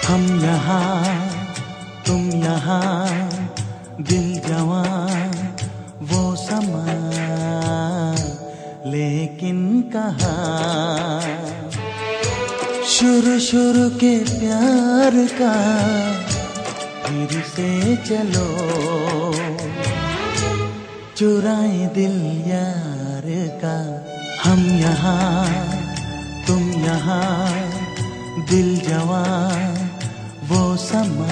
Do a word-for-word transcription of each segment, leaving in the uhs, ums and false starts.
हम यहाँ तुम यहाँ, दिल जवां वो समा, लेकिन कहाँ शुरू शुरू के प्यार का फिर से चलो, चुराए दिल यार का। हम यहाँ तुम यहाँ, दिल जवां वो समा,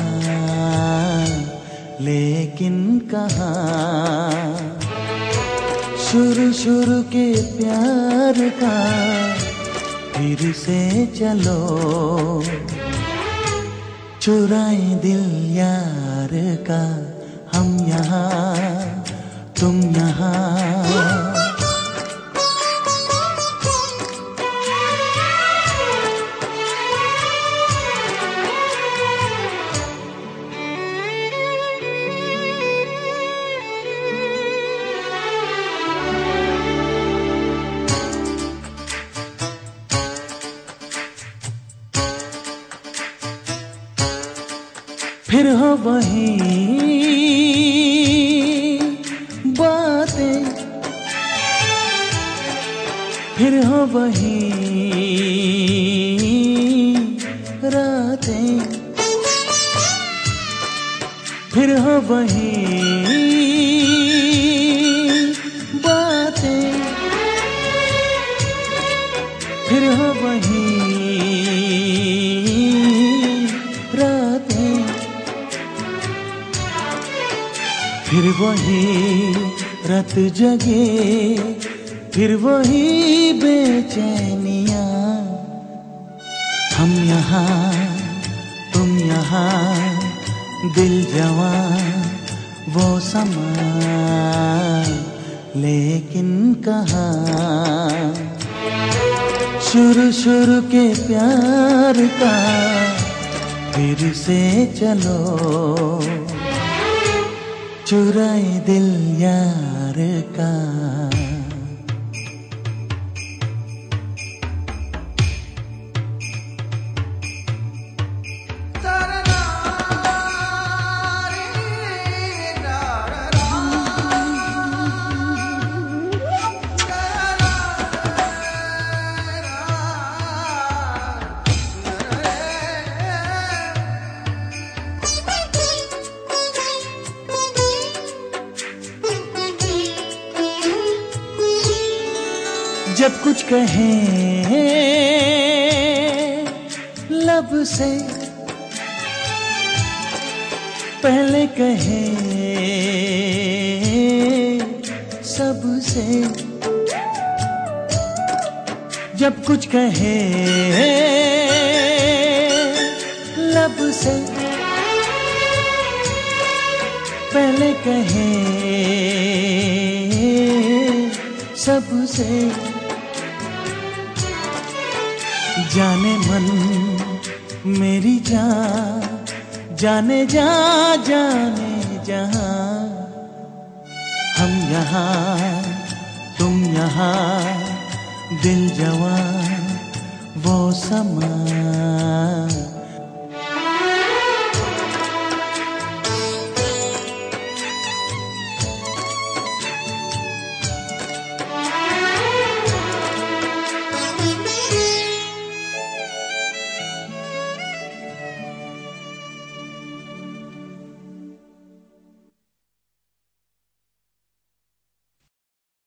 लेकिन कहाँ शुरू शुरू के प्यार का फिर से चलो, चुराए दिल यार का। हम यहाँ तुम यहाँ। फिर हो वही बातें, फिर हो वही रातें, फिर हो वही बातें, फिर हो वही रातें, फिर वही रात जगे, फिर वही बेचैनियाँ। हम यहाँ तुम यहाँ, दिल जवां वो समा, लेकिन कहाँ शुरू शुरू के प्यार का फिर से चलो, चुराए दिल यार का। जब कुछ कहें लब से, पहले कहें सबसे। जब कुछ कहें लब से, पहले कहें सबसे। जाने मन मेरी जान, जाने जा जाने जहां। हम यहाँ तुम यहाँ, दिल जवां वो समा,